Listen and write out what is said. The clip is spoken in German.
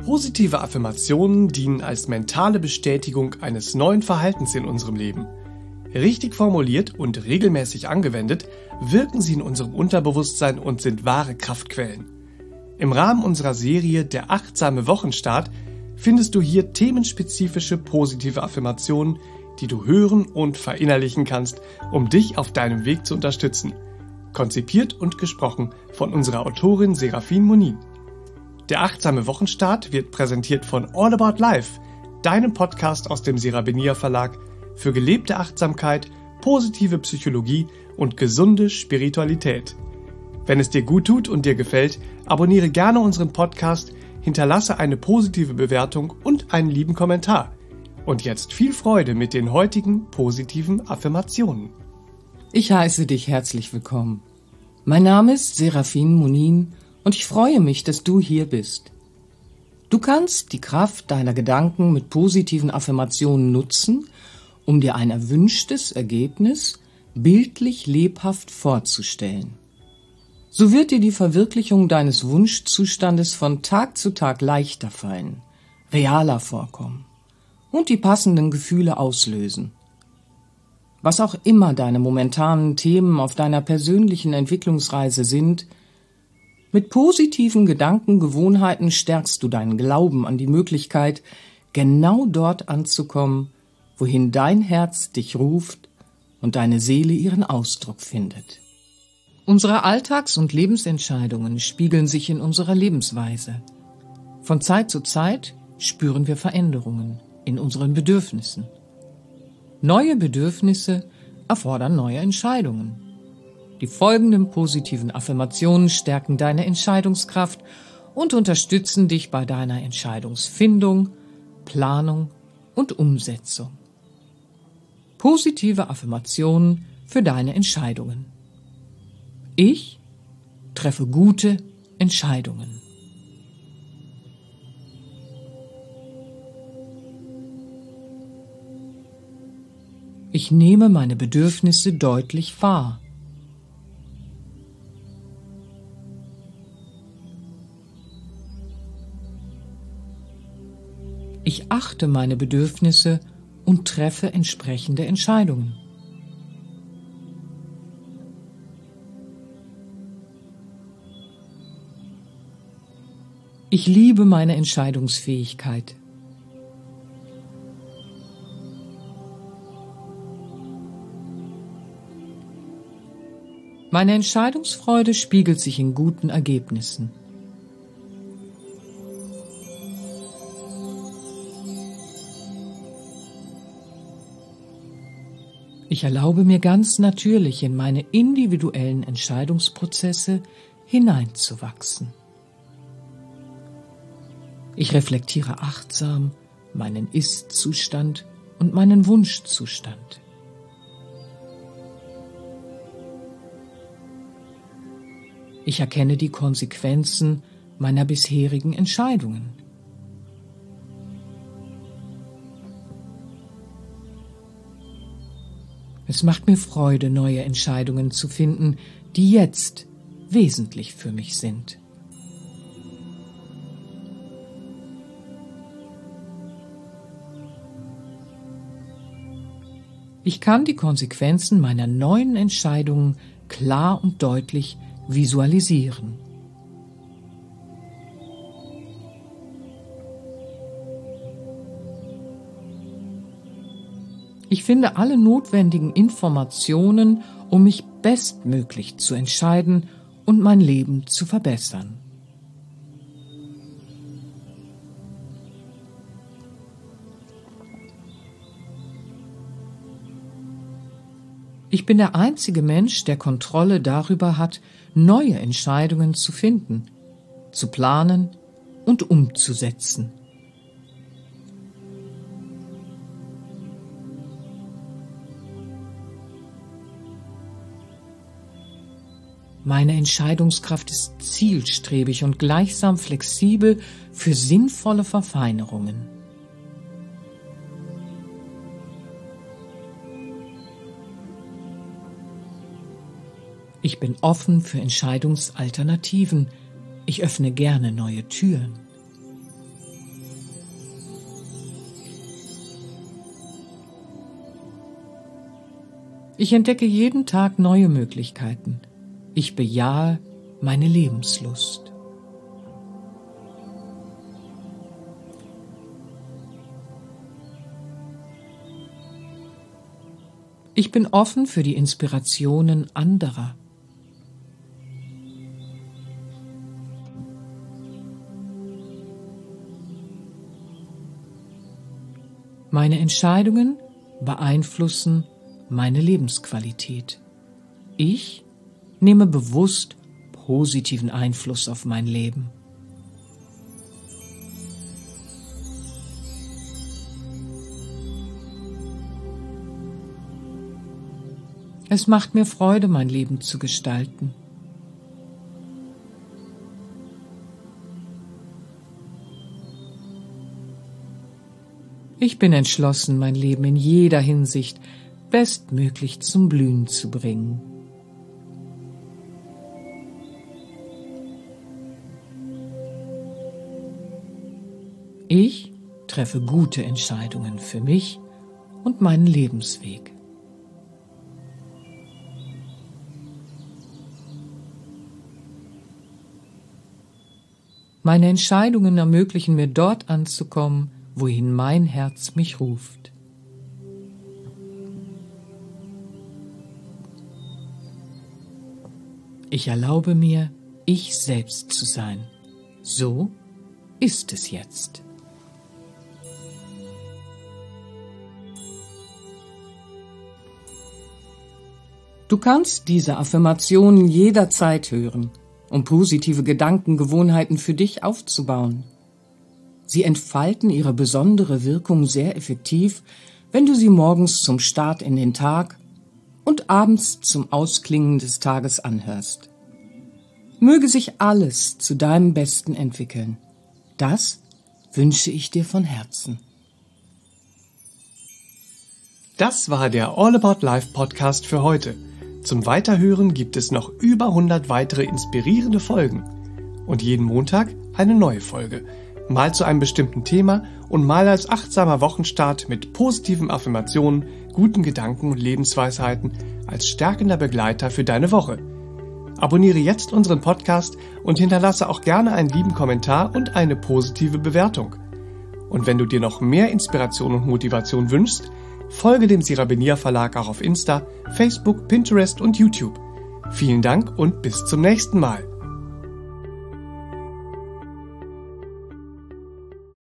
Positive Affirmationen dienen als mentale Bestätigung eines neuen Verhaltens in unserem Leben. Richtig formuliert und regelmäßig angewendet, wirken sie in unserem Unterbewusstsein und sind wahre Kraftquellen. Im Rahmen unserer Serie Der achtsame Wochenstart findest du hier themenspezifische positive Affirmationen, die du hören und verinnerlichen kannst, um dich auf deinem Weg zu unterstützen. Konzipiert und gesprochen von unserer Autorin Serafin Monin. Der achtsame Wochenstart wird präsentiert von All About Life, deinem Podcast aus dem Serabenia Verlag für gelebte Achtsamkeit, positive Psychologie und gesunde Spiritualität. Wenn es dir gut tut und dir gefällt, abonniere gerne unseren Podcast, hinterlasse eine positive Bewertung und einen lieben Kommentar. Und jetzt viel Freude mit den heutigen positiven Affirmationen. Ich heiße dich herzlich willkommen. Mein Name ist Serafin Monin und ich freue mich, dass du hier bist. Du kannst die Kraft deiner Gedanken mit positiven Affirmationen nutzen, um dir ein erwünschtes Ergebnis bildlich lebhaft vorzustellen. So wird dir die Verwirklichung deines Wunschzustandes von Tag zu Tag leichter fallen, realer vorkommen und die passenden Gefühle auslösen. Was auch immer deine momentanen Themen auf deiner persönlichen Entwicklungsreise sind, mit positiven Gedankengewohnheiten stärkst du deinen Glauben an die Möglichkeit, genau dort anzukommen, wohin dein Herz dich ruft und deine Seele ihren Ausdruck findet. Unsere Alltags- und Lebensentscheidungen spiegeln sich in unserer Lebensweise. Von Zeit zu Zeit spüren wir Veränderungen in unseren Bedürfnissen. Neue Bedürfnisse erfordern neue Entscheidungen. Die folgenden positiven Affirmationen stärken deine Entscheidungskraft und unterstützen dich bei deiner Entscheidungsfindung, Planung und Umsetzung. Positive Affirmationen für deine Entscheidungen. Ich treffe gute Entscheidungen. Ich nehme meine Bedürfnisse deutlich wahr. Ich achte meine Bedürfnisse und treffe entsprechende Entscheidungen. Ich liebe meine Entscheidungsfähigkeit. Meine Entscheidungsfreude spiegelt sich in guten Ergebnissen. Ich erlaube mir ganz natürlich in meine individuellen Entscheidungsprozesse hineinzuwachsen. Ich reflektiere achtsam meinen Ist-Zustand und meinen Wunschzustand. Ich erkenne die Konsequenzen meiner bisherigen Entscheidungen. Es macht mir Freude, neue Entscheidungen zu finden, die jetzt wesentlich für mich sind. Ich kann die Konsequenzen meiner neuen Entscheidungen klar und deutlich visualisieren. Ich finde alle notwendigen Informationen, um mich bestmöglich zu entscheiden und mein Leben zu verbessern. Ich bin der einzige Mensch, der Kontrolle darüber hat, neue Entscheidungen zu finden, zu planen und umzusetzen. Meine Entscheidungskraft ist zielstrebig und gleichsam flexibel für sinnvolle Verfeinerungen. Ich bin offen für Entscheidungsalternativen. Ich öffne gerne neue Türen. Ich entdecke jeden Tag neue Möglichkeiten. Ich bejahe meine Lebenslust. Ich bin offen für die Inspirationen anderer. Meine Entscheidungen beeinflussen meine Lebensqualität. Ich nehme bewusst positiven Einfluss auf mein Leben. Es macht mir Freude, mein Leben zu gestalten. Ich bin entschlossen, mein Leben in jeder Hinsicht bestmöglich zum Blühen zu bringen. Ich treffe gute Entscheidungen für mich und meinen Lebensweg. Meine Entscheidungen ermöglichen mir, dort anzukommen, wohin mein Herz mich ruft. Ich erlaube mir, ich selbst zu sein. So ist es jetzt. Du kannst diese Affirmationen jederzeit hören, um positive Gedankengewohnheiten für dich aufzubauen. Sie entfalten ihre besondere Wirkung sehr effektiv, wenn du sie morgens zum Start in den Tag und abends zum Ausklingen des Tages anhörst. Möge sich alles zu deinem Besten entwickeln. Das wünsche ich dir von Herzen. Das war der All About Life Podcast für heute. Zum Weiterhören gibt es noch über 100 weitere inspirierende Folgen. Und jeden Montag eine neue Folge. Mal zu einem bestimmten Thema und mal als achtsamer Wochenstart mit positiven Affirmationen, guten Gedanken und Lebensweisheiten als stärkender Begleiter für deine Woche. Abonniere jetzt unseren Podcast und hinterlasse auch gerne einen lieben Kommentar und eine positive Bewertung. Und wenn du dir noch mehr Inspiration und Motivation wünschst, folge dem Sirabenia Verlag auch auf Insta, Facebook, Pinterest und YouTube. Vielen Dank und bis zum nächsten Mal.